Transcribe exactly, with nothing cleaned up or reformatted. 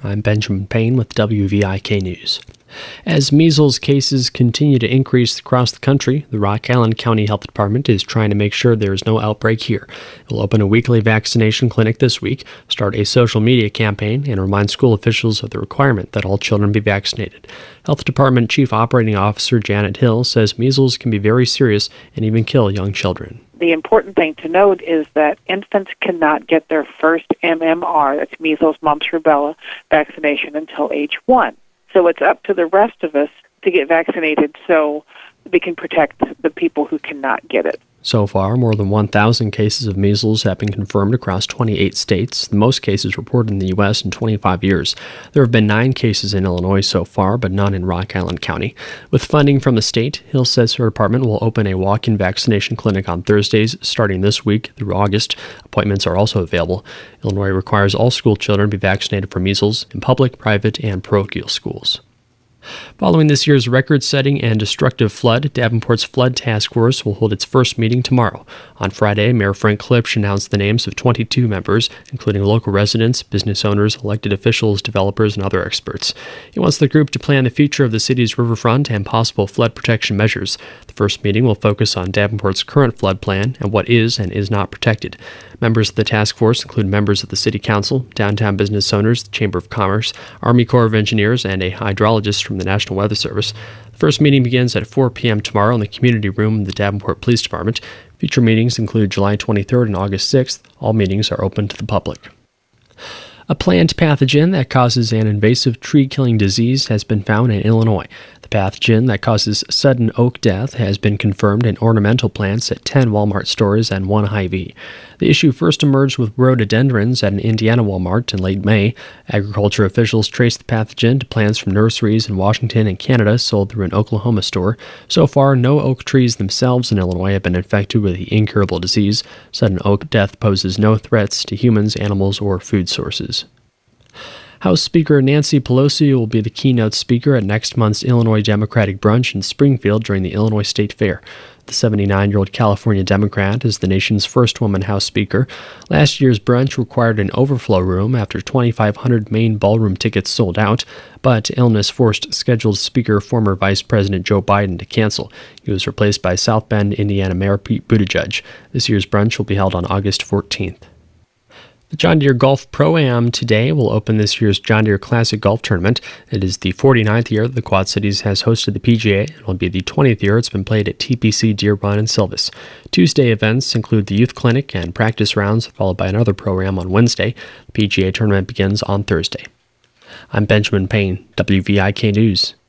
I'm Benjamin Payne with W V I K News. As measles cases continue to increase across the country, the Rock Island County Health Department is trying to make sure there is no outbreak here. It will open a weekly vaccination clinic this week, start a social media campaign, and remind school officials of the requirement that all children be vaccinated. Health Department Chief Operating Officer Janet Hill says measles can be very serious and even kill young children. The important thing to note is that infants cannot get their first M M R, that's measles, mumps, rubella, vaccination until age one. So it's up to the rest of us to get vaccinated so we can protect the people who cannot get it. So far, more than one thousand cases of measles have been confirmed across twenty-eight states, the most cases reported in the U S in twenty-five years. There have been nine cases in Illinois so far, but none in Rock Island County. With funding from the state, Hill says her department will open a walk-in vaccination clinic on Thursdays starting this week through August. Appointments are also available. Illinois requires all school children be vaccinated for measles in public, private, and parochial schools. Following this year's record-setting and destructive flood, Davenport's Flood Task Force will hold its first meeting tomorrow. On Friday, Mayor Frank Klipsch announced the names of twenty-two members, including local residents, business owners, elected officials, developers, and other experts. He wants the group to plan the future of the city's riverfront and possible flood protection measures. The first meeting will focus on Davenport's current flood plan and what is and is not protected. Members of the task force include members of the City Council, downtown business owners, the Chamber of Commerce, Army Corps of Engineers, and a hydrologist from the National Weather Service. The first meeting begins at four p.m. tomorrow in the community room of the Davenport Police Department. Future meetings include July twenty-third and August sixth. All meetings are open to the public. A plant pathogen that causes an invasive tree-killing disease has been found in Illinois. The pathogen that causes sudden oak death has been confirmed in ornamental plants at ten Walmart stores and one Hy-Vee. The issue first emerged with rhododendrons at an Indiana Walmart in late May. Agriculture officials traced the pathogen to plants from nurseries in Washington and Canada sold through an Oklahoma store. So far, no oak trees themselves in Illinois have been infected with the incurable disease. Sudden oak death poses no threats to humans, animals, or food sources. House Speaker Nancy Pelosi will be the keynote speaker at next month's Illinois Democratic Brunch in Springfield during the Illinois State Fair. The seventy-nine-year-old California Democrat is the nation's first woman House Speaker. Last year's brunch required an overflow room after twenty-five hundred main ballroom tickets sold out, but illness forced scheduled Speaker former Vice President Joe Biden to cancel. He was replaced by South Bend, Indiana Mayor Pete Buttigieg. This year's brunch will be held on August fourteenth. The John Deere Golf Pro-Am today will open this year's John Deere Classic Golf Tournament. It is the forty-ninth year that the Quad Cities has hosted the P G A. It will be the twentieth year it's been played at T P C Deer Run and Silvis. Tuesday events include the Youth Clinic and practice rounds, followed by another Pro-Am on Wednesday. The P G A tournament begins on Thursday. I'm Benjamin Payne, W V I K News.